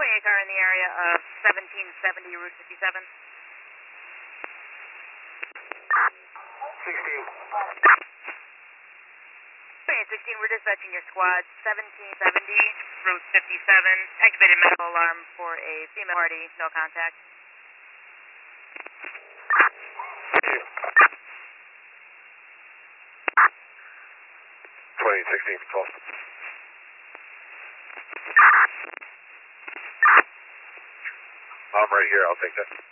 28 car in the area of 1770 Route 57. 16. 2816, we're dispatching your squad 1770 Route 57. Activated medical alarm for a female party, no contact. 2816 control. I'm right here, I'll take that.